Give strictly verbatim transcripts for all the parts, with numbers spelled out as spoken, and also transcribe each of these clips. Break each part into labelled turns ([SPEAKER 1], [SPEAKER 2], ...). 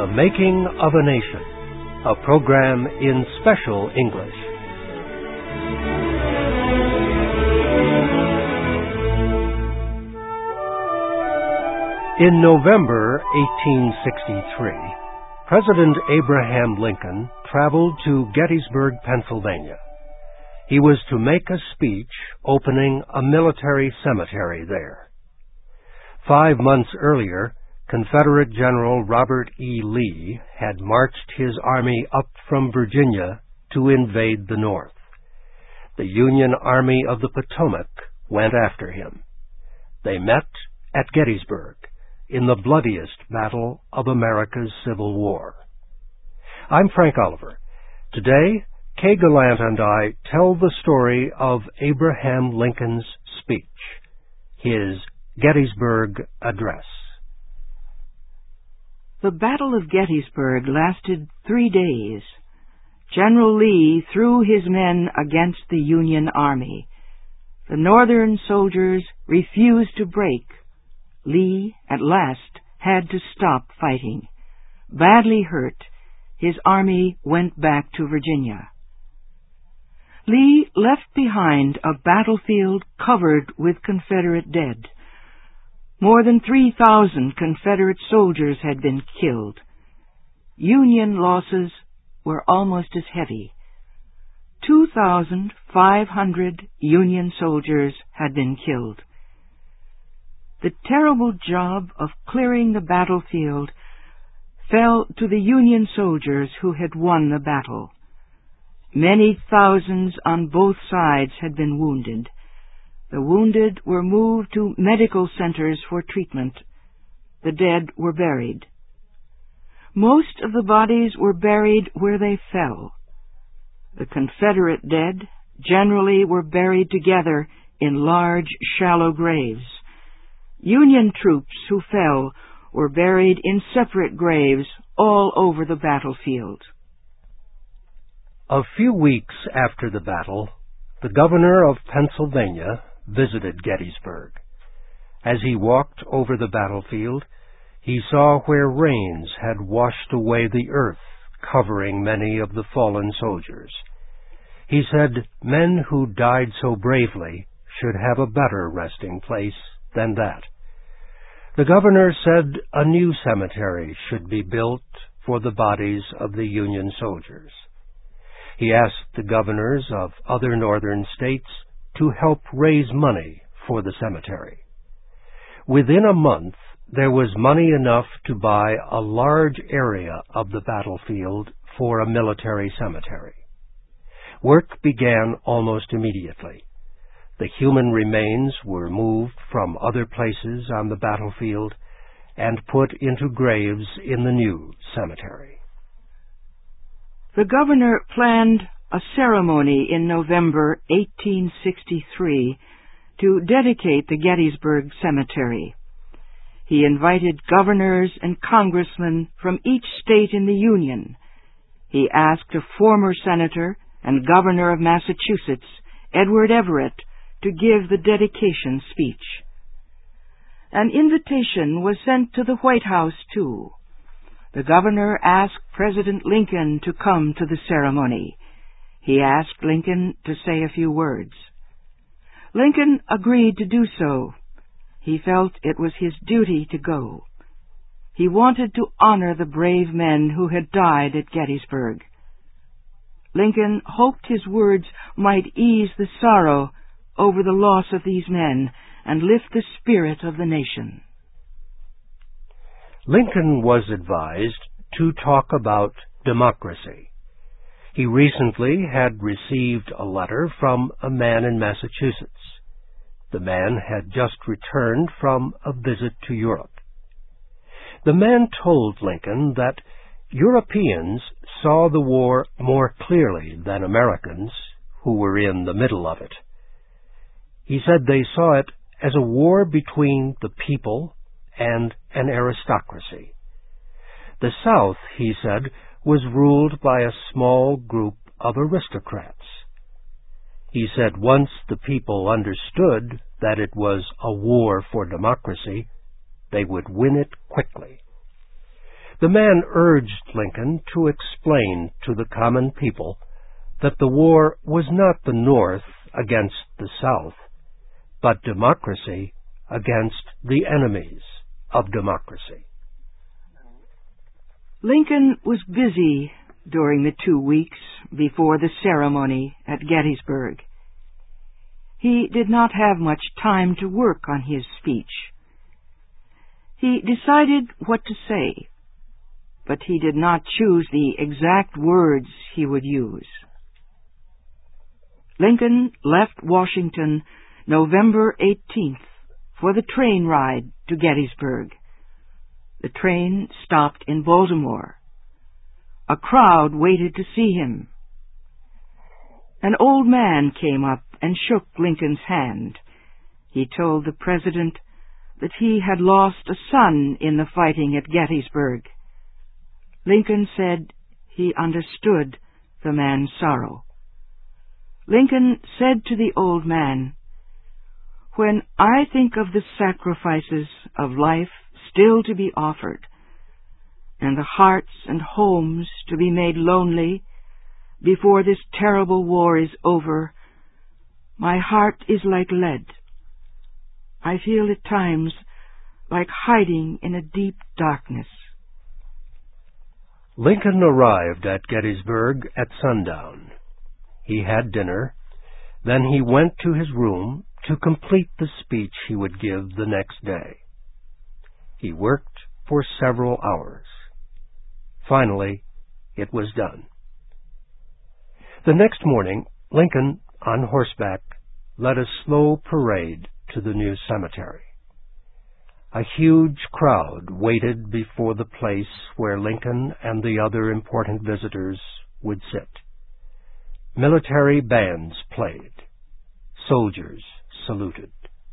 [SPEAKER 1] The Making of a Nation, a program in special English. In November eighteen sixty-three, President Abraham Lincoln traveled to Gettysburg, Pennsylvania. He was to make a speech opening a military cemetery there. Five months earlier, Confederate General Robert E. Lee had marched his army up from Virginia to invade the North. The Union Army of the Potomac went after him. They met at Gettysburg in the bloodiest battle of America's Civil War. I'm Frank Oliver. Today, Kay Gallant and I tell the story of Abraham Lincoln's speech, his Gettysburg Address.
[SPEAKER 2] The Battle of Gettysburg lasted three days. General Lee threw his men against the Union Army. The Northern soldiers refused to break. Lee, at last, had to stop fighting. Badly hurt, his army went back to Virginia. Lee left behind a battlefield covered with Confederate dead. More than three thousand Confederate soldiers had been killed. Union losses were almost as heavy. two thousand five hundred Union soldiers had been killed. The terrible job of clearing the battlefield fell to the Union soldiers who had won the battle. Many thousands on both sides had been wounded. The wounded were moved to medical centers for treatment. The dead were buried. Most of the bodies were buried where they fell. The Confederate dead generally were buried together in large, shallow graves. Union troops who fell were buried in separate graves all over the battlefield.
[SPEAKER 1] A few weeks after the battle, the governor of Pennsylvania visited Gettysburg. As he walked over the battlefield, he saw where rains had washed away the earth, covering many of the fallen soldiers. He said men who died so bravely should have a better resting place than that. The governor said a new cemetery should be built for the bodies of the Union soldiers. He asked the governors of other northern states to help raise money for the cemetery. Within a month, there was money enough to buy a large area of the battlefield for a military cemetery. Work began almost immediately. The human remains were moved from other places on the battlefield and put into graves in the new cemetery.
[SPEAKER 2] The governor planned a ceremony in November eighteen sixty-three to dedicate the Gettysburg Cemetery. He invited governors and congressmen from each state in the Union. He asked a former senator and governor of Massachusetts, Edward Everett, to give the dedication speech. An invitation was sent to the White House, too. The governor asked President Lincoln to come to the ceremony. He asked Lincoln to say a few words. Lincoln agreed to do so. He felt it was his duty to go. He wanted to honor the brave men who had died at Gettysburg. Lincoln hoped his words might ease the sorrow over the loss of these men and lift the spirit of the nation.
[SPEAKER 1] Lincoln was advised to talk about democracy. He recently had received a letter from a man in Massachusetts. The man had just returned from a visit to Europe. The man told Lincoln that Europeans saw the war more clearly than Americans, who were in the middle of it. He said they saw it as a war between the people and an aristocracy. The South, he said, was ruled by a small group of aristocrats. He said once the people understood that it was a war for democracy, they would win it quickly. The man urged Lincoln to explain to the common people that the war was not the North against the South, but democracy against the enemies of democracy.
[SPEAKER 2] Lincoln was busy during the two weeks before the ceremony at Gettysburg. He did not have much time to work on his speech. He decided what to say, but he did not choose the exact words he would use. Lincoln left Washington November eighteenth for the train ride to Gettysburg. The train stopped in Baltimore. A crowd waited to see him. An old man came up and shook Lincoln's hand. He told the president that he had lost a son in the fighting at Gettysburg. Lincoln said he understood the man's sorrow. Lincoln said to the old man, "When I think of the sacrifices of life still to be offered, and the hearts and homes to be made lonely before this terrible war is over, my heart is like lead. I feel at times like hiding in a deep darkness."
[SPEAKER 1] Lincoln arrived at Gettysburg at sundown. He had dinner. Then he went to his room to complete the speech he would give the next day. He worked for several hours. Finally, it was done. The next morning, Lincoln, on horseback, led a slow parade to the new cemetery. A huge crowd waited before the place where Lincoln and the other important visitors would sit. Military bands played. Soldiers saluted.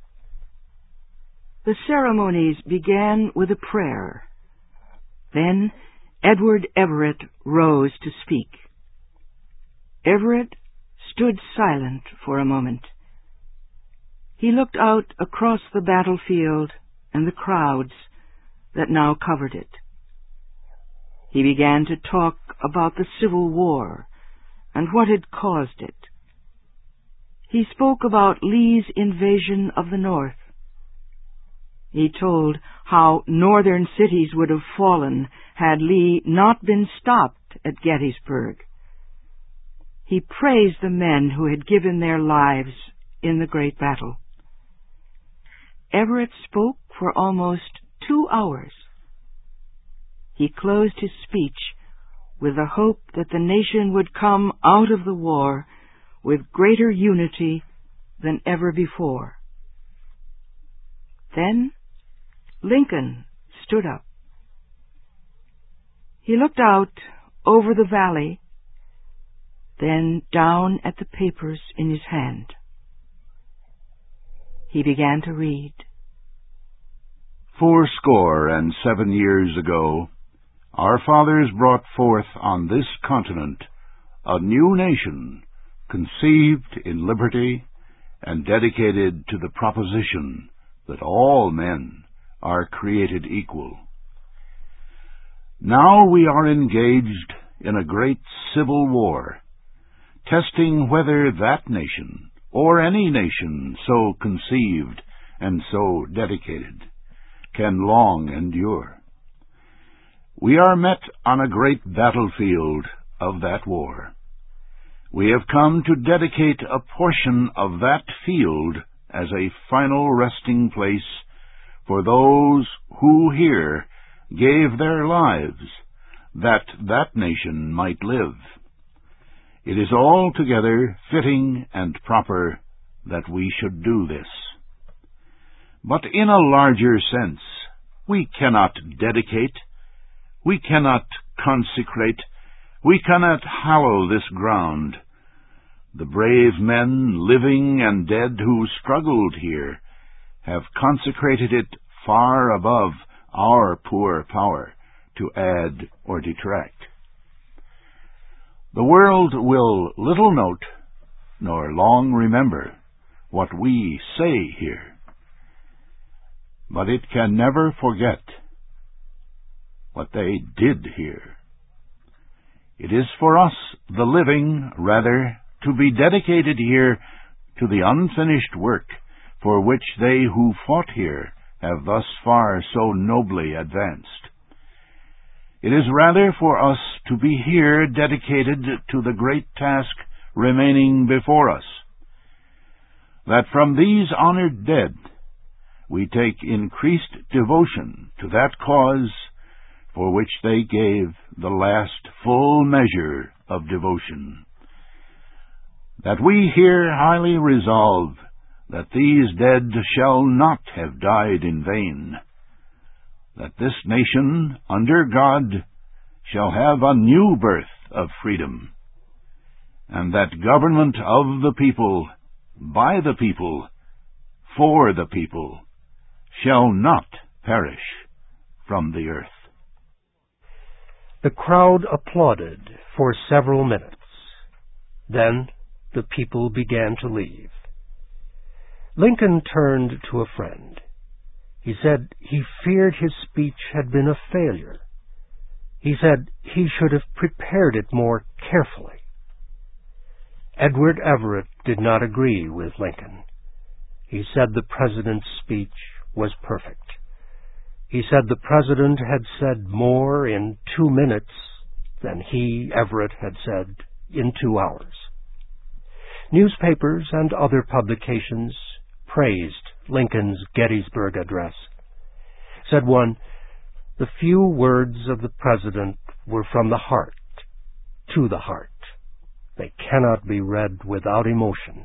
[SPEAKER 2] The ceremonies began with a prayer. Then Edward Everett rose to speak. Everett stood silent for a moment. He looked out across the battlefield and the crowds that now covered it. He began to talk about the Civil War and what had caused it. He spoke about Lee's invasion of the North. He told how northern cities would have fallen had Lee not been stopped at Gettysburg. He praised the men who had given their lives in the great battle. Everett spoke for almost two hours. He closed his speech with the hope that the nation would come out of the war with greater unity than ever before. Then Lincoln stood up. He looked out over the valley, then down at the papers in his hand. He began to read.
[SPEAKER 3] Fourscore and seven years ago, our fathers brought forth on this continent a new nation, conceived in liberty and dedicated to the proposition that all men are created equal. Now we are engaged in a great civil war, testing whether that nation, or any nation so conceived and so dedicated, can long endure. We are met on a great battlefield of that war. We have come to dedicate a portion of that field as a final resting place for those who here gave their lives that that nation might live. It is altogether fitting and proper that we should do this. But in a larger sense, we cannot dedicate, we cannot consecrate, we cannot hallow this ground. The brave men, living and dead, who struggled here, have consecrated it far above our poor power to add or detract. The world will little note, nor long remember, what we say here. But it can never forget what they did hear. It is for us, the living, rather, to be dedicated here to the unfinished work for which they who fought here have thus far so nobly advanced. It is rather for us to be here dedicated to the great task remaining before us, that from these honored dead we take increased devotion to that cause for which they gave the last full measure of devotion, that we here highly resolve that these dead shall not have died in vain, that this nation, under God, shall have a new birth of freedom, and that government of the people, by the people, for the people, shall not perish from the earth.
[SPEAKER 1] The crowd applauded for several minutes. Then the people began to leave. Lincoln turned to a friend. He said he feared his speech had been a failure. He said he should have prepared it more carefully. Edward Everett did not agree with Lincoln. He said the President's speech was perfect. He said the President had said more in two minutes than he, Everett, had said in two hours. Newspapers and other publications praised Lincoln's Gettysburg Address. Said one, "The few words of the President were from the heart, to the heart. They cannot be read without emotion."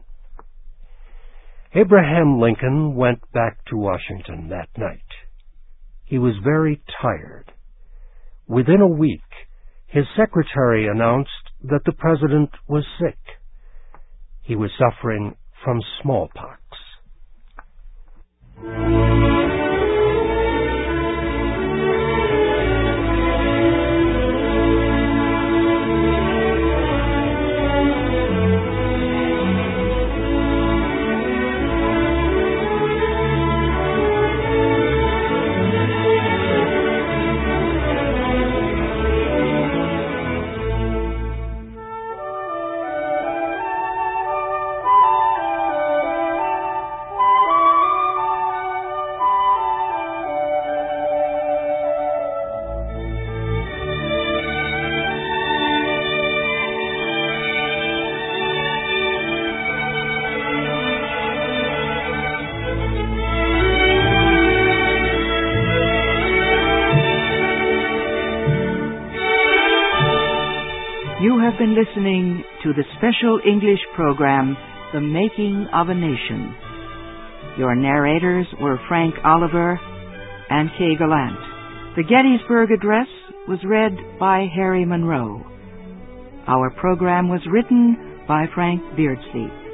[SPEAKER 1] Abraham Lincoln went back to Washington that night. He was very tired. Within a week, his secretary announced that the President was sick. He was suffering from smallpox.
[SPEAKER 2] You have been listening to the special English program, The Making of a Nation. Your narrators were Frank Oliver and Kay Gallant. The Gettysburg Address was read by Harry Monroe. Our program was written by Frank Beardsley.